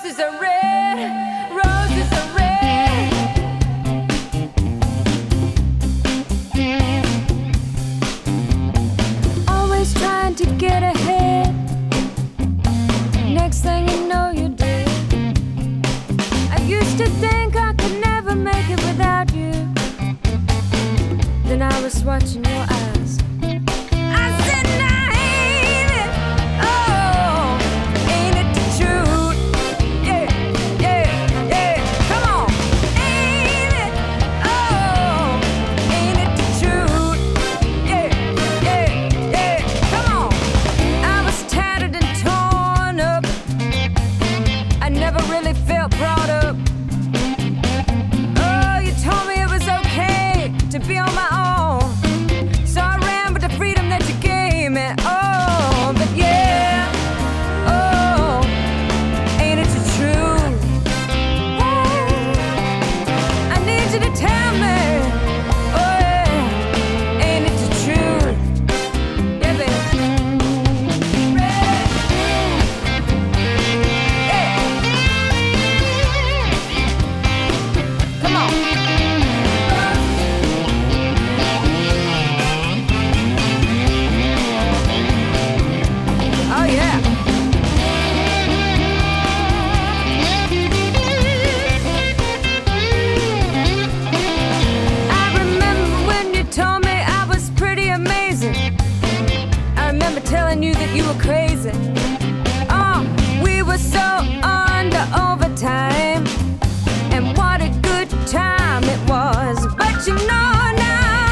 Roses are red, roses are red. Always trying to get ahead. Next thing you know, you're dead. I used to think I could never make it without you. Then I was watching your eyes. I said, nah, ain't it? Oh, ain't it the truth? Yeah, yeah, yeah. Come on. Ain't it? Oh, ain't it the truth? Yeah, yeah, yeah. Come on. I was tattered and torn up. I never really felt brought up. Oh, you told me it was okay to be on my own. So I ran with the freedom that you gave me. Oh, but yeah. Oh, ain't it the truth? I need you to tell me. Oh, yeah. Ain't it the truth? Yeah, baby. Red. Yeah. Come on. Oh, yeah. I remember when you told me I was pretty amazing. I remember telling you that you were crazy. Oh, we were so under overtime. And what a good time it was. But you know now